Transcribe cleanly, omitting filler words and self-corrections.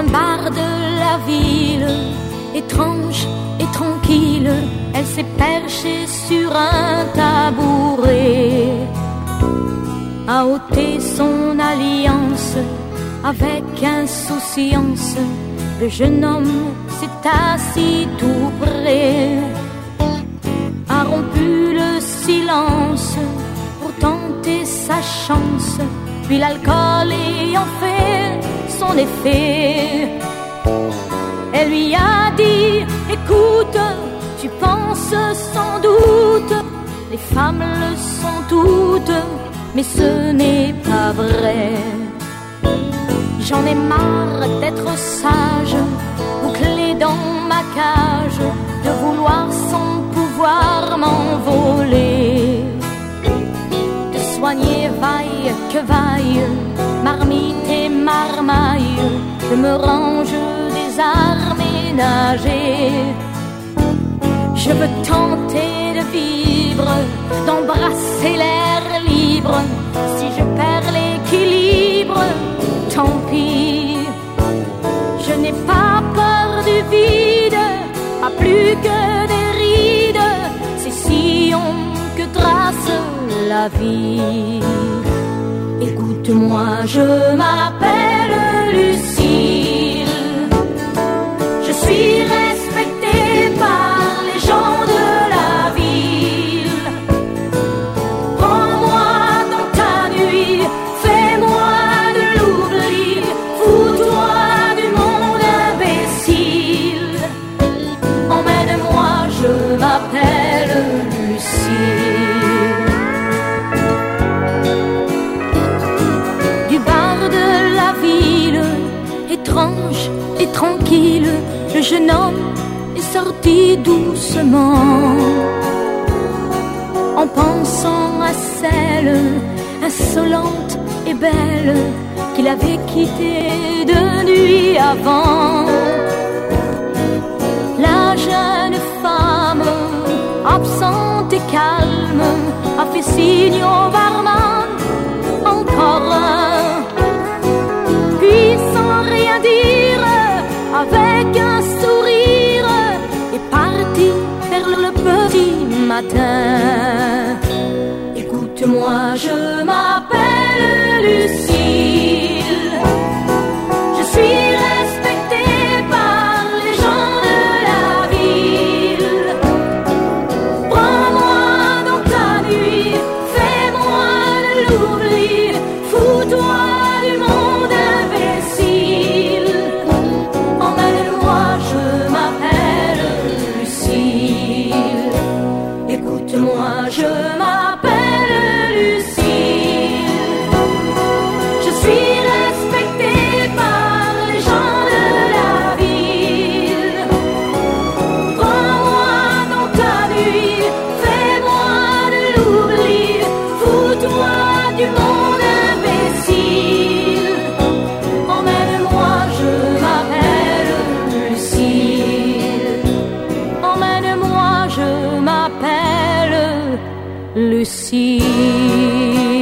point barre de la ville, étrange et tranquille, elle s'est perchée sur un tabouret, a ôté son alliance avec insouciance. Le jeune homme s'est assis tout près, a rompu le silence pour tenter sa chance. Puis l'alcool ayant fait son effet, elle lui a dit: écoute, tu penses sans doute, les femmes le sont toutes, mais ce n'est pas vrai. J'en ai marre d'être sage, bouclé dans ma cage, de vouloir sans pouvoir m'envoler, de soigner vaille que vaille, marmite et marmaille, je me range des arts ménagers. Je veux tenter de vivre, d'embrasser l'air libre. Si je perds l'équilibre, tant pis. Je n'ai pas peur du vide, pas plus que des rides. C'est sillon que trace la vie. Écoute-moi, je m'appelle Lucille. Je suis respectée par les gens de la ville. Prends-moi dans ta nuit, fais-moi de l'oubli, fous-toi du monde imbécile. Emmène-moi, je m'appelle Lucille. Du bar de la ville, étrange et tranquille, le jeune homme est sorti doucement, en pensant à celle insolente et belle qu'il avait quittée de nuit avant. La jeune femme, absente et calme, a fait signe au barman, encore un. Puis sans rien dire, avec un sourire, est parti vers le petit matin. Écoute-moi, je m'appelle Lucille. Je suis respectée par les gens de la ville. Prends-moi dans ta nuit, fais-moi de l'oubli, fous-toi du monde imbécile. Emmène-moi, je m'appelle Lucille. Écoute-moi, je m'appelle Lucille. Je suis respectée par les gens de la ville. Prends-moi dans ta nuit, fais-moi de l'oubli, fous-toi du monde imbécile. Emmène-moi, je m'appelle Lucille. Emmène-moi, je m'appelle Lucille.